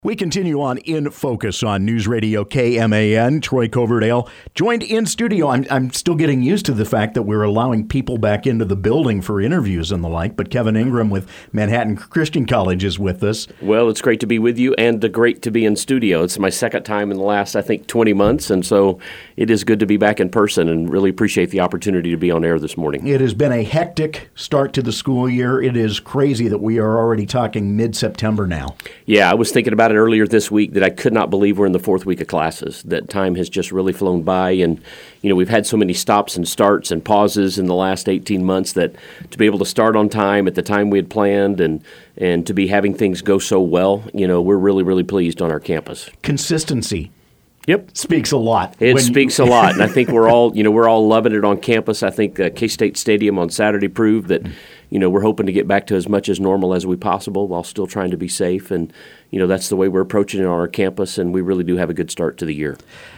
We continue on In Focus on News Radio KMAN. Troy Coverdale joined in studio. I'm still getting used to the fact that we're allowing people back into the building for interviews and the like, but Kevin Ingram with Manhattan Christian College is with us. Well, it's great to be with you and great to be in studio. It's my second time in the last, 20 months, and so it is good to be back in person and really appreciate the opportunity to be on air this morning. It has been a hectic start to the school year. It is crazy that we are already talking mid-September now. Yeah, I was thinking about it earlier this week that I could not believe we're in the fourth week of classes, that time has just really flown by. And, we've had so many stops and starts and pauses in the last 18 months that to be able to start on time at the time we had planned and to be having things go so well, we're really, really pleased on our campus. Consistency. Yep. Speaks a lot. It speaks a lot, and I think we're all loving it on campus. I think K-State Stadium on Saturday proved that, we're hoping to get back to as much as normal as we possible while still trying to be safe, and, that's the way we're approaching it on our campus, and we really do have a good start to the year.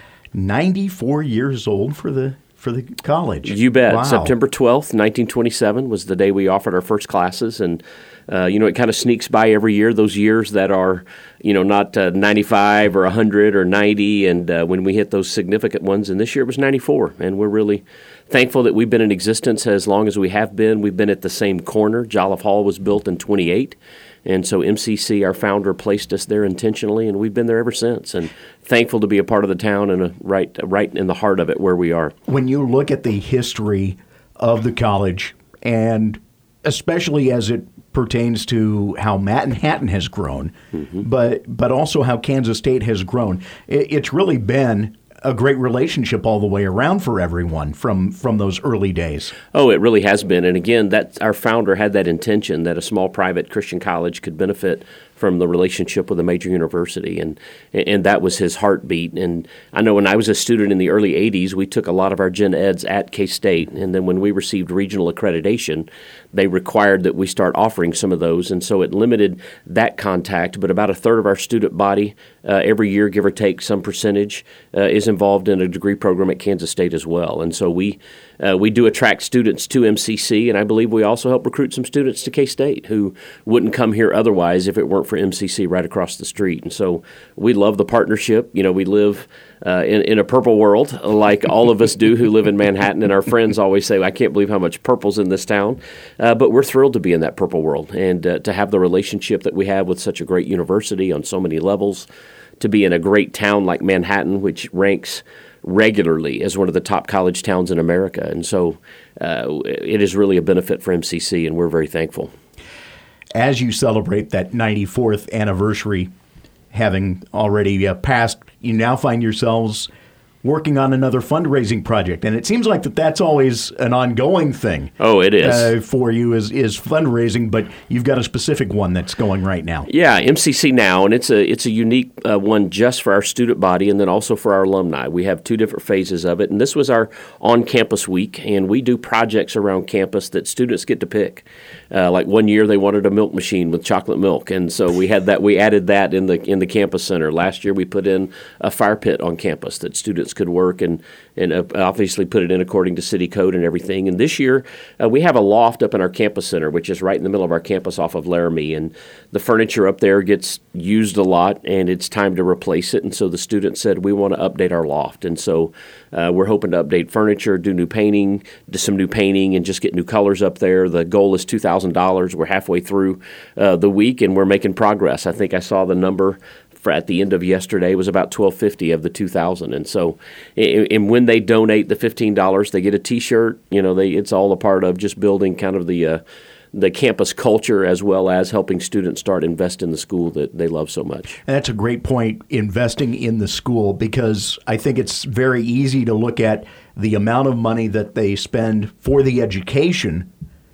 94 years old for the college. You bet. Wow. September 12th, 1927 was the day we offered our first classes, and it kind of sneaks by every year, those years that are, not 95 or 100 or 90, and when we hit those significant ones, and this year it was 94, and we're really thankful that we've been in existence as long as we have been. We've been at the same corner. Jolliffe Hall was built in 28, and so MCC, our founder, placed us there intentionally, and we've been there ever since, and thankful to be a part of the town and right in the heart of it where we are. When you look at the history of the college, and especially as it pertains to how Manhattan has grown, but also how Kansas State has grown, it's really been a great relationship all the way around for everyone from those early days. Oh, it really has been. And again, that our founder had that intention that a small private Christian college could benefit from the relationship with a major university, and that was his heartbeat. And I know when I was a student in the early 80s, we took a lot of our gen eds at K-State, and then when we received regional accreditation, they required that we start offering some of those, and so it limited that contact, but about a third of our student body every year, give or take some percentage, is involved in a degree program at Kansas State as well. And so we do attract students to MCC, and I believe we also help recruit some students to K-State who wouldn't come here otherwise if it weren't for MCC right across the street. And so we love the partnership. We live in a purple world like all of us do who live in Manhattan, and our friends always say, I can't believe how much purple's in this town. But we're thrilled to be in that purple world and to have the relationship that we have with such a great university on so many levels, to be in a great town like Manhattan, which ranks regularly as one of the top college towns in America. And so it is really a benefit for MCC, and we're very thankful. As you celebrate that 94th anniversary, having already passed, you now find yourselves working on another fundraising project. And it seems like that's always an ongoing thing. Oh, it is. For you is fundraising, but you've got a specific one that's going right now. Yeah, MCC Now, and it's a unique one just for our student body and then also for our alumni. We have two different phases of it, and this was our on-campus week, and we do projects around campus that students get to pick. Like one year they wanted a milk machine with chocolate milk, and so we had that. We added that in the campus center. Last year we put in a fire pit on campus that students could work and obviously put it in according to city code and everything. And this year we have a loft up in our campus center, which is right in the middle of our campus off of Laramie, and the furniture up there gets used a lot, and it's time to replace it. And so the students said, we want to update our loft, and so we're hoping to update furniture, do some new painting, and just get new colors up there. The goal is $2,000. We're halfway through the week, and we're making progress. I think I saw the number at the end of yesterday was about $1,250 of the $2,000, and so and when they donate the $15, they get a T-shirt. It's all a part of just building kind of the campus culture, as well as helping students start investing in the school that they love so much. And that's a great point, investing in the school, because I think it's very easy to look at the amount of money that they spend for the education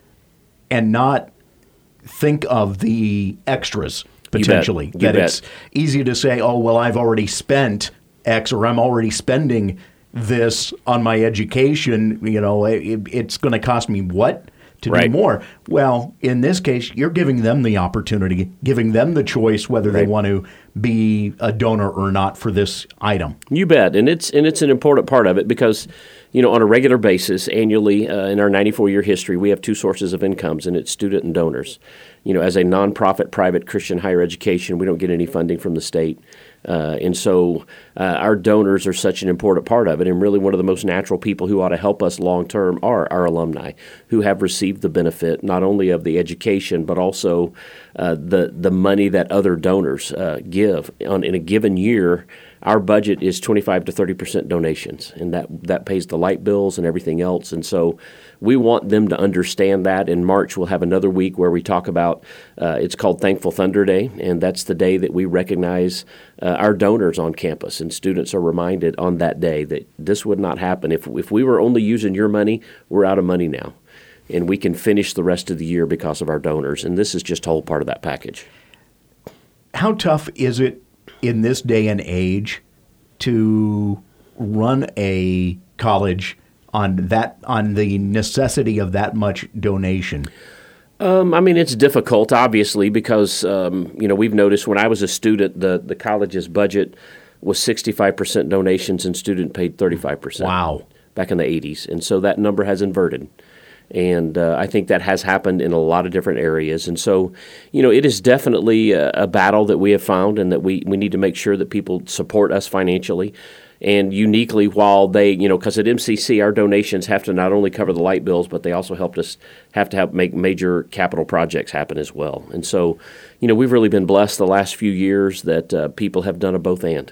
and not think of the extras. Potentially. You bet. It's easy to say, oh, well, I've already spent X, or I'm already spending this on my education. It's going to cost me what to do more? Well, in this case, you're giving them the opportunity, giving them the choice whether they want to be a donor or not for this item. You bet, and it's an important part of it because, on a regular basis, annually in our 94-year history, we have two sources of incomes, and it's student and donors. As a nonprofit private Christian higher education, we don't get any funding from the state. And so our donors are such an important part of it, and really one of the most natural people who ought to help us long-term are our alumni who have received the benefit not only of the education but also the money that other donors give. In a given year, our budget is 25 to 30% donations, and that pays the light bills and everything else. And so we want them to understand that. In March, we'll have another week where we talk about, it's called Thankful Thunder Day, and that's the day that we recognize our donors on campus. And students are reminded on that day that this would not happen. If we were only using your money, we're out of money now. And we can finish the rest of the year because of our donors. And this is just a whole part of that package. How tough is it in this day and age to run a college on the necessity of that much donation? It's difficult, obviously, because we've noticed when I was a student, the college's budget was 65% donations and student paid 35%. Wow. Back in the 80s, and so that number has inverted. And I think that has happened in a lot of different areas. And so, it is definitely a battle that we have found, and that we need to make sure that people support us financially. And uniquely, while they, because at MCC, our donations have to not only cover the light bills, but they also have to help make major capital projects happen as well. And so, we've really been blessed the last few years that people have done a both and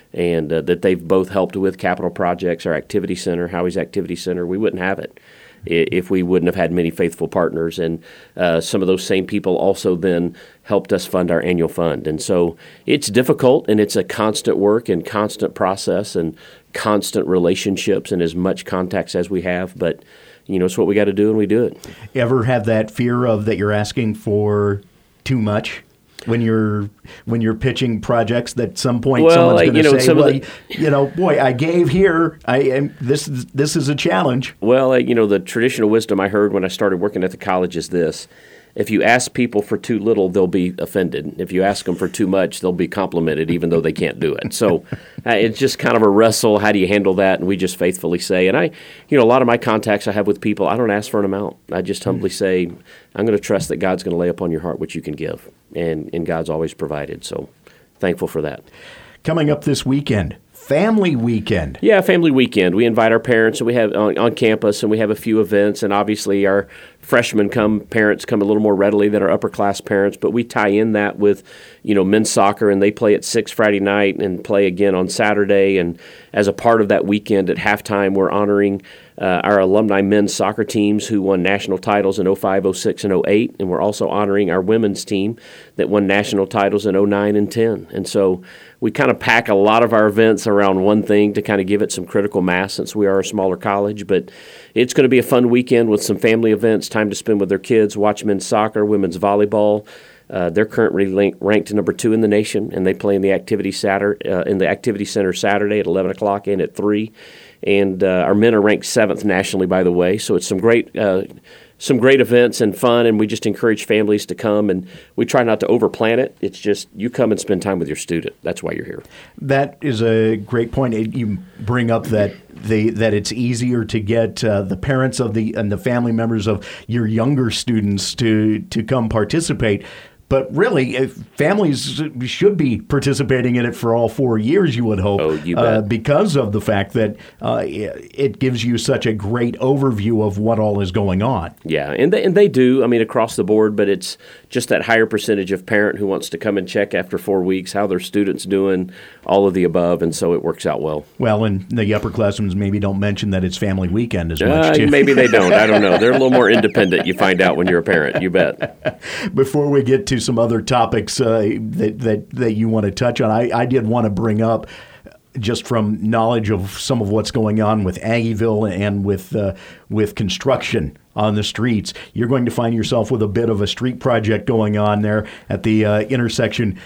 that they've both helped with capital projects. Our activity center, Howie's Activity Center, we wouldn't have it if we wouldn't have had many faithful partners. And some of those same people also then helped us fund our annual fund. And so it's difficult, and it's a constant work and constant process and constant relationships and as much contacts as we have. But, it's what we got to do, and we do it. Ever have that fear of that you're asking for too much? When you're pitching projects, that at some point someone's going to say, boy, I gave here. This is a challenge. Well, the traditional wisdom I heard when I started working at the college is this: if you ask people for too little, they'll be offended. If you ask them for too much, they'll be complimented, even though they can't do it. So it's just kind of a wrestle. How do you handle that? And we just faithfully say, and a lot of my contacts I have with people, I don't ask for an amount. I just humbly say, I'm going to trust that God's going to lay upon your heart what you can give. And God's always provided. So thankful for that. Coming up this weekend, Family Weekend. Yeah, Family Weekend. We invite our parents, and we have on campus, and we have a few events. And obviously, our parents come a little more readily than our upper class parents. But we tie in that with, men's soccer, and they play at 6 Friday night and play again on Saturday. And as a part of that weekend, at halftime, we're honoring our alumni men's soccer teams who won national titles in 05, 06, and 08. And we're also honoring our women's team that won national titles in 09 and 10. And so we kind of pack a lot of our events around one thing to kind of give it some critical mass, since we are a smaller college. But it's going to be a fun weekend with some family events, time to spend with their kids, watch men's soccer, women's volleyball. They're currently ranked number 2 in the nation, and they play in the activity center Saturday at 11 o'clock and at 3. And our men are ranked 7th nationally, by the way. So it's some great events and fun, and we just encourage families to come. And we try not to overplan it. It's just you come and spend time with your student. That's why you're here. That is a great point. You bring up that it's easier to get the parents and the family members of your younger students to come participate. But really, families should be participating in it for all 4 years, you would hope, because of the fact that it gives you such a great overview of what all is going on. Yeah, and they do, across the board, but it's just that higher percentage of parent who wants to come and check after 4 weeks how their student's doing, all of the above, and so it works out well. Well, and the upperclassmen maybe don't mention that it's Family Weekend as much, too. Maybe they don't. I don't know. They're a little more independent, you find out when you're a parent. You bet. Before we get to some other topics that you want to touch on, I did want to bring up, just from knowledge of some of what's going on with Aggieville and with construction on the streets, you're going to find yourself with a bit of a street project going on there at the intersection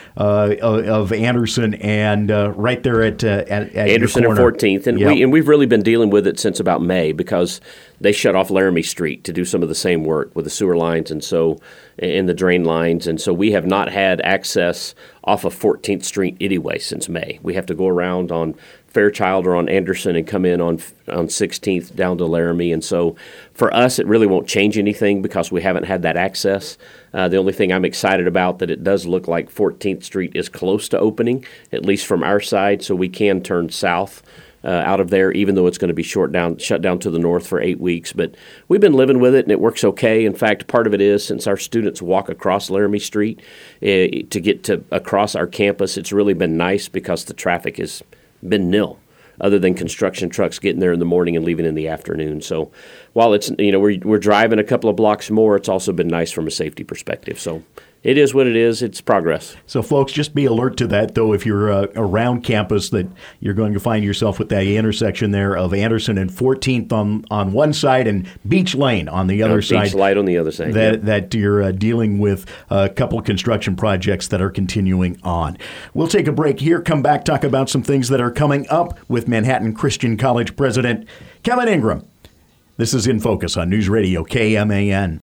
of Anderson and right there at Anderson and 14th. And we've really been dealing with it since about May, because they shut off Laramie Street to do some of the same work with the sewer lines and the drain lines. And so we have not had access off of 14th Street anyway since May. We have to go around on Fairchild or on Anderson and come in on 16th down to Laramie. And so for us, it really won't change anything because we haven't had that access. The only thing I'm excited about that it does look like 14th Street is close to opening, at least from our side, so we can turn south out of there, even though it's going to be shut down to the north for 8 weeks. But we've been living with it, and it works okay. In fact, part of it is since our students walk across Laramie Street to get to across our campus, it's really been nice because the traffic has been nil, other than construction trucks getting there in the morning and leaving in the afternoon. So while it's we're driving a couple of blocks more, it's also been nice from a safety perspective. So it is what it is. It's progress. So, folks, just be alert to that, though, if you're around campus, that you're going to find yourself with that intersection there of Anderson and 14th on one side and Beach Lane on the other side. Beach Light on the other side. That you're dealing with a couple of construction projects that are continuing on. We'll take a break here, come back, talk about some things that are coming up with Manhattan Christian College President Kevin Ingram. This is In Focus on News Radio KMAN.